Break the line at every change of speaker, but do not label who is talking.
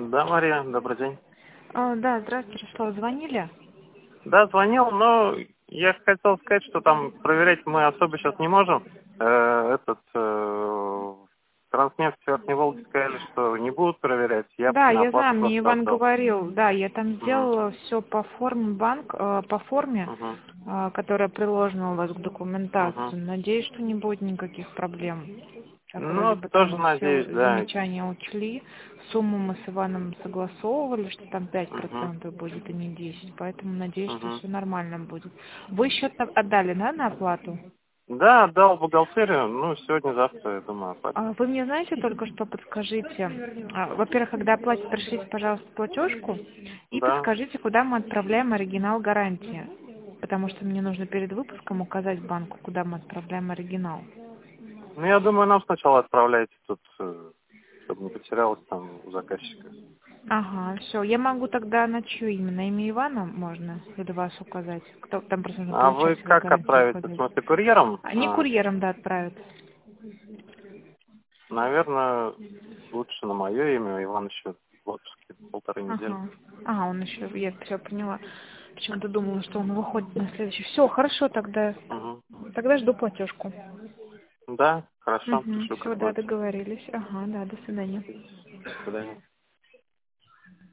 Да, Мария, добрый день.
Да, здравствуйте, Ярослав, звонили?
Да, звонил, но я хотел сказать, что там проверять мы особо сейчас не можем. Транснефть Верхней Волги сказали, что не будут проверять. Я
Да,
на
я
оплату
знаю, мне
просто
Иван
отдал.
говорил, да, я там
Угу.
сделала все по форме по форме,
Угу.
которая приложена у вас к
Угу.
документации. Надеюсь, что не будет никаких проблем. Так, вроде
Ну,
бы там
тоже
вы
надеюсь,
все
да.
замечания учли. Сумму мы с Иваном согласовывали, что там
Угу.
5% будет, а не 10%. Поэтому надеюсь, что
Угу.
все нормально будет. Вы счет отдали, да, на оплату?
Да, отдал бухгалтерию, ну, сегодня-завтра, я думаю, оплатим.
Вы мне знаете, только что подскажите, во-первых, когда оплатите, пришлите, пожалуйста, платежку и
Да.
подскажите, куда мы отправляем оригинал гарантии, потому что мне нужно перед выпуском указать банку, куда мы отправляем оригинал.
Ну, я думаю, нам сначала отправляйте тут, чтобы не потерялось там у заказчика.
Ага, все. Я могу тогда на чье имя? На имя Ивана можно или вас указать? Кто там просто нужно
А вы
получателя
как
гарантии
отправите? В
указать?
смысле, курьером?
Они курьером, да, отправят.
Наверное, лучше на мое имя. Иван еще в отпуске 1,5 недели.
Ага. Он еще, я все поняла. Почему-то думала, что он выходит на следующий. Все, хорошо, тогда.
Угу.
Тогда жду платежку.
Да, хорошо,
Угу.
пришлю,
Все,
как
да,
будет.
договорились. Ага, да, до свидания.
До свидания.